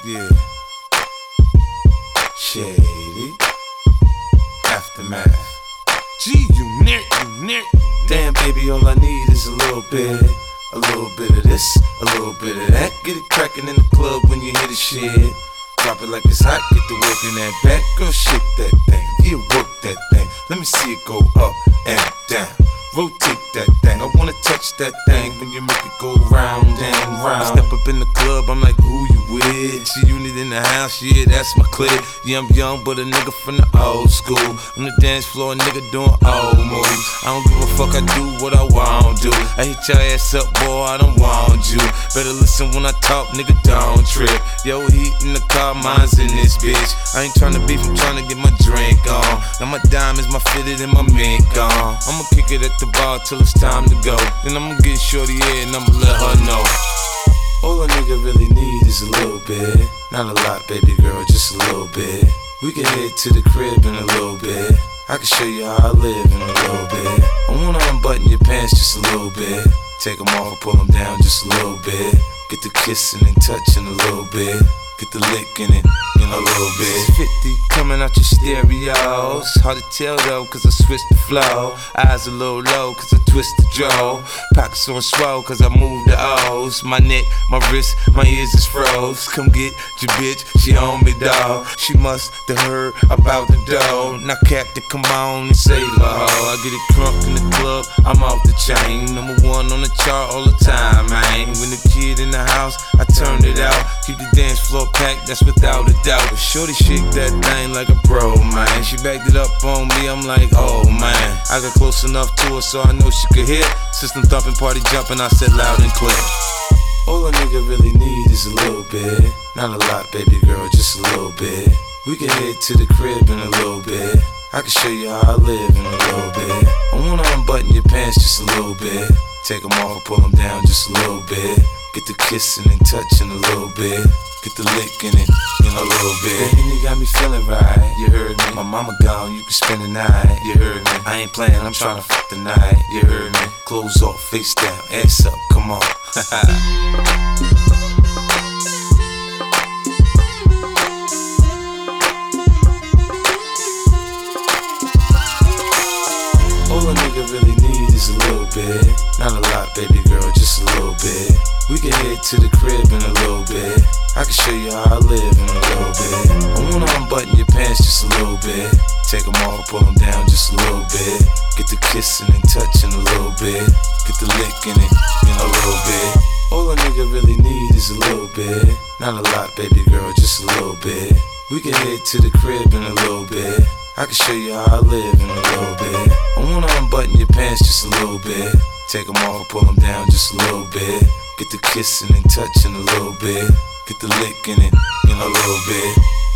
Yeah. Shady. Aftermath. G-Unit. Damn, baby, all I need is a little bit. A little bit of this, a little bit of that. Get it crackin' in the club when you hear the shit. Drop it like it's hot, get the work in that back. Girl, shake that thing, yeah, work that thing. Let me see it go up and down. Rotate that thing, I wanna touch that thing when you make it go round and round. I step up in the club, I'm like, who you with? G-Unit in the house, yeah, that's my clique. Yeah, I'm young, but a nigga from the old school. On the dance floor, a nigga doing old moves. I don't give a fuck, I do what I want to. I hit your ass up, boy, I don't want you. Better listen when I talk, nigga, don't trip. Yo, heat in the car, mine's in this bitch. I ain't tryna beef, I'm tryna get my drink on. Now my diamonds, my fitted, and my mink on. I'ma kick it at the bar till it's time to go. Then I'ma get shorty here and I'ma let her know. All a nigga really need is a little bit. Not a lot, baby girl, just a little bit. We can head to the crib in a little bit. I can show you how I live in a little bit. I wanna unbutton your pants just a little bit. Take them off, pull them down just a little bit. Get the kissing and touching a little bit. Get the licking it in a little bit. 50 coming out your stereos. Hard to tell though, cause I switched the flow. Eyes a little low, cause I twist the jaw. Pockets on swole, cause I move the O's. My neck, my wrist, my ears is froze. Come get your bitch, she on me, dawg. She must have heard about the dough. Now Captain, come on and save my hoe. I get it crunk in the club, I'm off the chain. Number one on the chart all the time, man. When the kid in the house, I turned it out. Keep the dance floor packed, that's without a doubt. But shorty shake that thing like a pro, man. She backed it up on me, I'm like, oh man. I got close enough to her so I know she could hear. System thumping, party jumping, I said loud and clear. All a nigga really need is a little bit. Not a lot, baby girl, just a little bit. We can head to the crib in a little bit. I can show you how I live in a little bit. I wanna unbutton your pants just a little bit. Take them off, pull them down just a little bit. Get the kissing and touching a little bit. Get the licking it in a little bit. And you got me feeling right, you heard me. My mama gone, you can spend the night, you heard me. I ain't playing, I'm tryna fuck the night, you heard me. Clothes off, face down, ass up, come on. All a nigga really need is a little bit. Not a lot, baby girl, just a little bit. We can head to the crib in a little bit. I can show you how I live in a little bit. I wanna unbutton your pants just a little bit. Take them off, pull them down just a little bit. Get the kissing and touching a little bit. Get the licking it in a little bit. All a nigga really need is a little bit. Not a lot, baby girl, just a little bit. We can head to the crib in a little bit. I can show you how I live in a little bit. I wanna unbutton your pants just a little bit. Take them off, pull them down just a little bit. Get the kissing and touching a little bit. Get the licking it in a little bit.